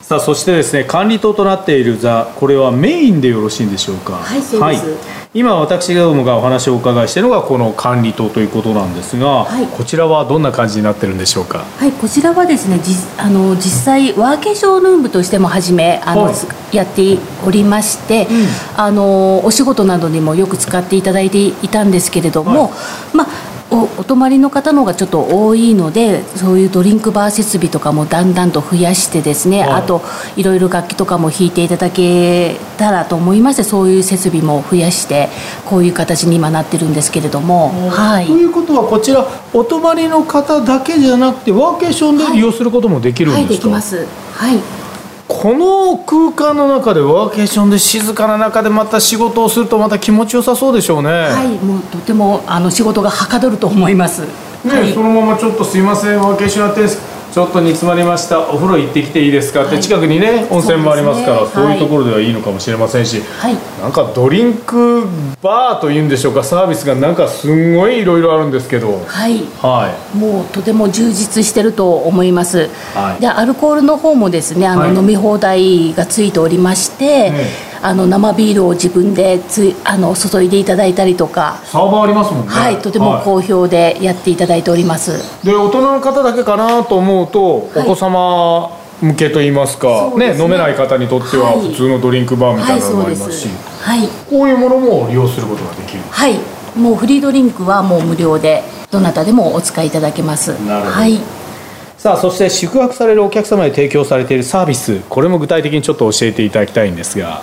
さあ、そしてですね、管理棟となっている座、これはメインでよろしいんでしょうか。 はい、そうです。 今私どもがお話をお伺いしているのがこの管理棟ということなんですが、こちらはどんな感じになってるんでしょうか。 はい、こちらはですね、実際ワーケーションルームとしても初めやっておりまして、お仕事などにもよく使っていただいていたんですけれども、お泊まりの方の方がちょっと多いので、そういうドリンクバー設備とかもだんだんと増やしてですね、あといろいろ楽器とかも弾いていただけたらと思いまして、そういう設備も増やしてこういう形に今なってるんですけれども、 ということはこちらお泊まりの方だけじゃなくてワーケーションで利用することもできるんですか。 はい、できます。はい、 この空間の中でワーケーションで静かな中でまた仕事をするとまた気持ちよさそうでしょうね。 はい、もうとても仕事がはかどると思います。はい、 そのままちょっとすいません、ワーケーションやってるんです、ちょっと煮詰まりました、お風呂行ってきていいですかって、近くにね温泉もありますから、そういうところではいいのかもしれませんし、なんかドリンクバーというんでしょうか、サービスがなんかすんごいいろいろあるんですけど、 もうとても充実してると思います。でアルコールの方もですね、飲み放題がついておりまして、生ビールを自分で注いでいただいたりとか、 サーバーありますもんね。 はい、とても好評でやっていただいております。 で大人の方だけかなと思うと、お子様向けといいますか、飲めない方にとっては普通のドリンクバーみたいなのもありますし、こういうものも利用することができる。 はい、もうフリードリンクはもう無料でどなたでもお使いいただけます。 なるほど。さあ、そして宿泊されるお客様に提供されているサービス、これも具体的にちょっと教えていただきたいんですが。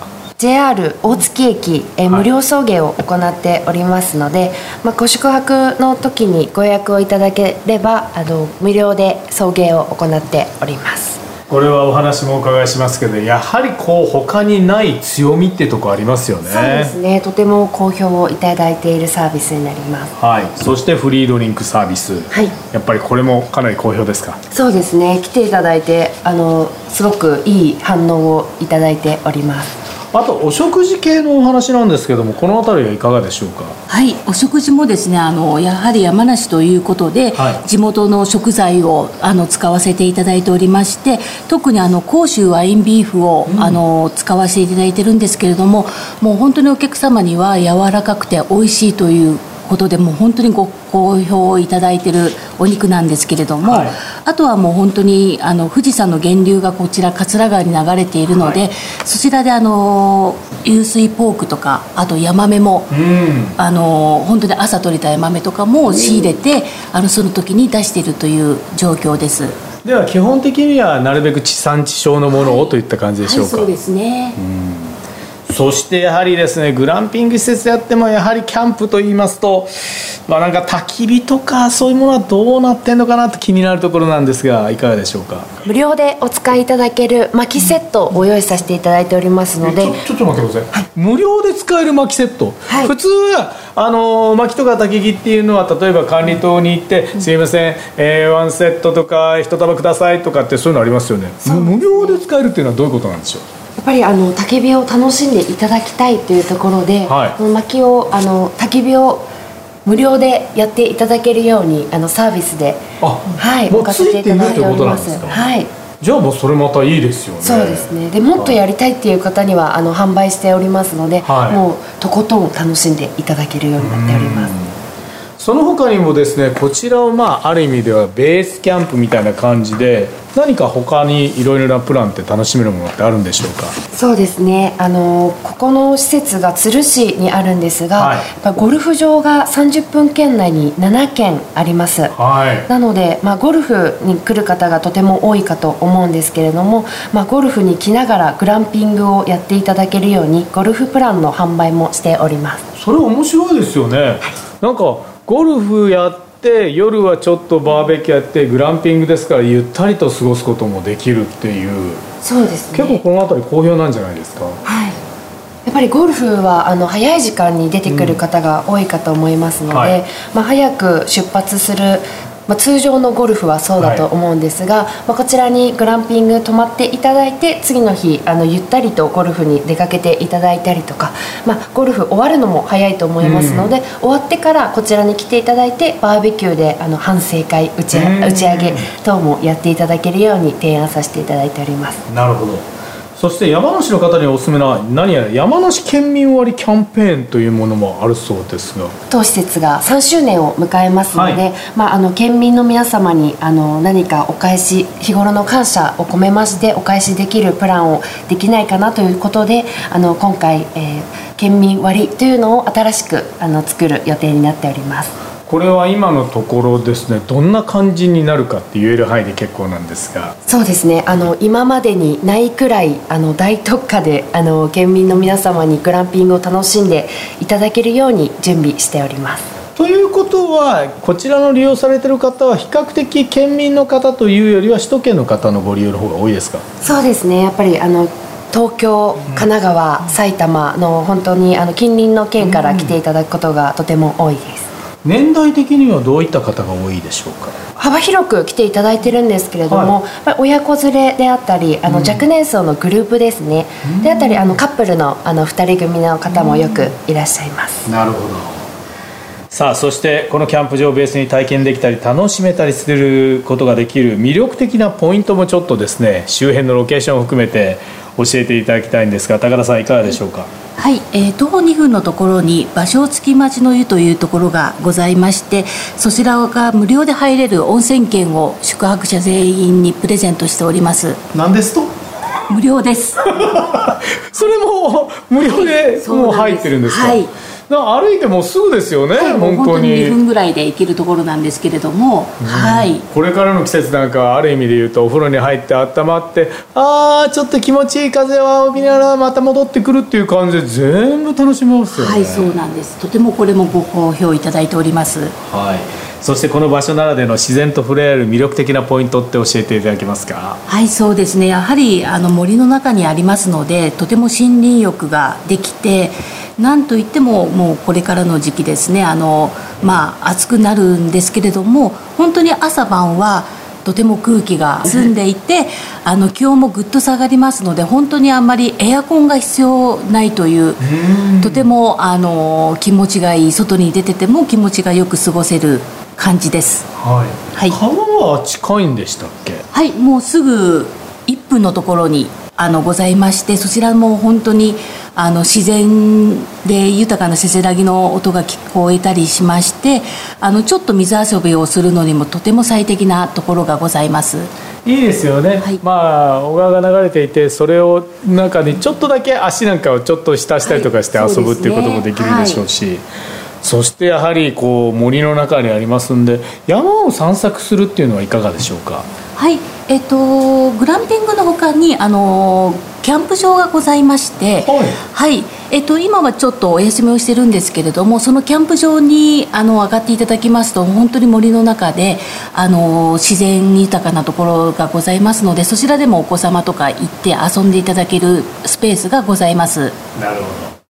JR 大月駅、無料送迎を行っておりますので、ご宿泊の時にご予約をいただければ無料で送迎を行っております。 これはお話もお伺いしますけど、やはり他にない強みってとこありますよね。 そうですね、とても好評をいただいているサービスになります。 そしてフリードリンクサービス、やっぱりこれもかなり好評ですか。 そうですね、来ていただいてすごくいい反応をいただいております。 あとお食事系のお話なんですけども、この辺りはいかがでしょうか。 はい、お食事もですね、やはり山梨ということで、地元の食材を使わせていただいておりまして、特に甲州ワインビーフを、使わせていただいてるんですけれども、もう本当にお客様には柔らかくて美味しいということで、もう本当にご好評をいただいているお肉なんですけれども、あとはもう本当に富士山の源流がこちら桂川に流れているので、そちらで湧水ポークとか、あとヤマメも、本当に朝取れたヤマメとかも仕入れて、その時に出しているという状況です。 では基本的にはなるべく地産地消のものをといった感じでしょうか。 そうですね。 そしてやはりですね、グランピング施設やってもやはりキャンプといいますと、なんか焚き火とかそういうものはどうなってんのかなと気になるところなんですが、いかがでしょうか。 無料でお使いいただける薪セットをご用意させていただいておりますので、 ちょっと待ってください、無料で使える薪セット、普通は薪とか焚き火っていうのは、例えば管理棟に行って、すいません、ワンセットとか一束くださいとかってそういうのありますよね。無料で使えるっていうのはどういうことなんでしょう。 やっぱり焚き火を楽しんでいただきたいというところで、薪を焚き火を無料でやっていただけるようにサービスで置かせていただいております。 じゃあもうそれまたいいですよね。 そうですね。でもっとやりたいっていう方には販売しておりますので、もうとことん楽しんでいただけるようになっております。 その他にもですね、こちらをある意味ではベースキャンプみたいな感じで、何か他にいろいろなプランって楽しめるものってあるんでしょうか。 そうですね、ここの施設が都留市にあるんですが、やっぱゴルフ場が30分圏内に7軒あります。なので、ゴルフに来る方がとても多いかと思うんですけれども、ゴルフに来ながらグランピングをやっていただけるようにゴルフプランの販売もしております。 それ面白いですよね。なんかゴルフやって夜はちょっとバーベキューやってグランピングですから、ゆったりと過ごすこともできるっていう。 そうですね、 結構この辺り好評なんじゃないですか。 やっぱりゴルフは早い時間に出てくる方が多いかと思いますので、早く出発する通常のゴルフはそうだと思うんですが、こちらにグランピング泊まっていただいて、次の日ゆったりとゴルフに出かけていただいたりとか、ゴルフ終わるのも早いと思いますので、終わってからこちらに来ていただいて、バーベキューで反省会打ち上げ等もやっていただけるように提案させていただいております。 なるほど。そして山梨の方におすすめな何やら山梨県民割キャンペーンというものもあるそうですが、 当施設が3周年を迎えますので、県民の皆様に何かお返し、日頃の感謝を込めましてお返しできるプランをできないかなということで、今回、県民割というのを新しく作る予定になっております。 これは今のところですね、どんな感じになるかって言える範囲で結構なんですが。 そうですね、今までにないくらい大特価で県民の皆様にグランピングを楽しんでいただけるように準備しております。 ということは、こちらの利用されている方は比較的県民の方というよりは首都圏の方のご利用の方が多いですか？ そうですね、やっぱり東京、神奈川、埼玉の本当に近隣の県から来ていただくことがとても多いです。 年代的にはどういった方が多いでしょうか？ 幅広く来ていただいてるんですけれども、親子連れであったり若年層のグループですね、であったりカップルの2人組の方もよくいらっしゃいます。 なるほど。さあ、そしてこのキャンプ場をベースに体験できたり楽しめたりすることができる魅力的なポイントもちょっとですね、周辺のロケーションを含めて教えていただきたいんですが、高田さんいかがでしょうか？ はい、徒歩2分のところに芭蕉付町の湯というところがございまして、そちらが無料で入れる温泉券を宿泊者全員にプレゼントしております。 何ですと？ 無料です。 それも無料でもう入ってるんですか？はい、歩いてもうすぐですよね、本当に 2分ぐらいで行けるところなんですけれども、 これからの季節なんかある意味で言うと、お風呂に入って温まって、ちょっと気持ちいい風を浴びながらまた戻ってくるっていう感じで全部楽しめますよね。 はい、そうなんです。とてもこれもご好評いただいております。 はい。そしてこの場所ならでの自然と触れ合える魅力的なポイントって教えていただけますか？ はい、そうですね、やはり森の中にありますので、とても森林浴ができて、なんといってももうこれからの時期ですね、暑くなるんですけれども、本当に朝晩はとても空気が澄んでいて気温もぐっと下がりますので、本当にあんまりエアコンが必要ないという、とても気持ちがいい、外に出てても気持ちがよく過ごせる感じです。 はい、川は近いんでしたっけ？ はい、もうすぐ1分のところにございまして、そちらも本当に自然で豊かなせせらぎの音が聞こえたりしまして、ちょっと水遊びをするのにもとても最適なところがございます。 いいですよね、はい、小川が流れていて、それを中にちょっとだけ足なんかをちょっと浸したりとかして遊ぶっていうこともできるでしょうし、そしてやはり森の中にありますんで、山を散策するっていうのはいかがでしょうか？ はい、グランピングの他にキャンプ場がございまして、はい、今はちょっとお休みをしてるんですけれども、そのキャンプ場に上がっていただきますと、本当に森の中で自然豊かなところがございますので、そちらでもお子様とか行って遊んでいただけるスペースがございます。 なるほど。